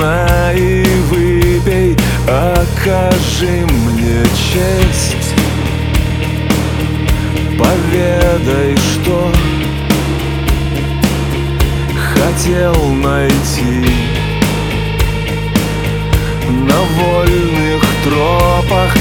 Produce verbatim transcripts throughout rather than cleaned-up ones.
на и выпей, окажи мне честь. Поведай, что хотел найти на вольных тропах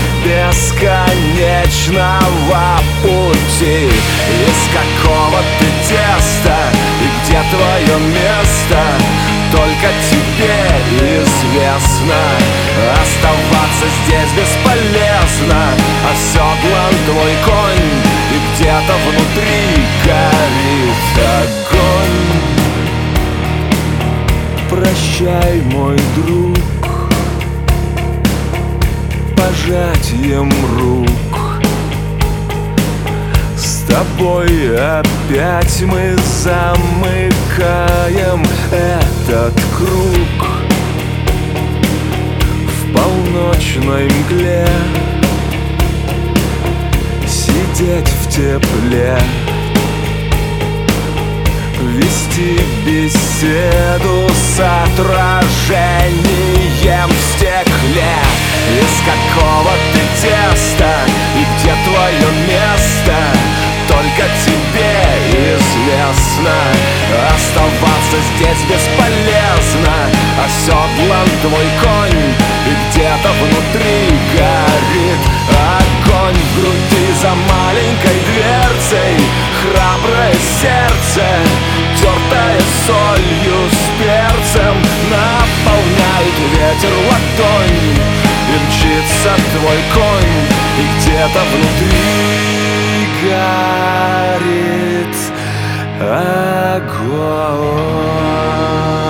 бесконечного пути. Из какого ты теста и где твое место, только тебе известно. Оставаться здесь бесполезно, оседлан твой конь, и где-то внутри горит огонь. Прощай, мой друг, пожатием рук. С тобой опять мы замыкаем этот круг. В полночной мгле сидеть в тепле, вести беседу с отражением в стекле. Из какого ты теста и где твое место, только тебе известно. Оставаться здесь бесполезно, оседлан твой конь, и где-то внутри горит огонь. В груди за маленькой дверцей храброе сердце, тертое солью с перцем, наполняет ветер ладонь, и мчится твой конь, и где-то внутри горит огонь.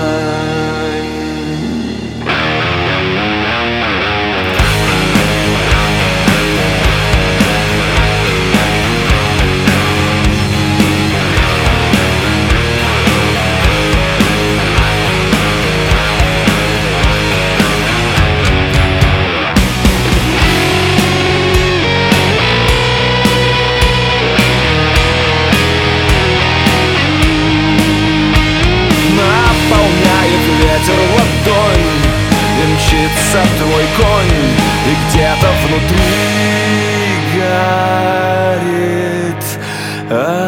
Ветер ладонь, и мчится твой конь, и где-то внутри горит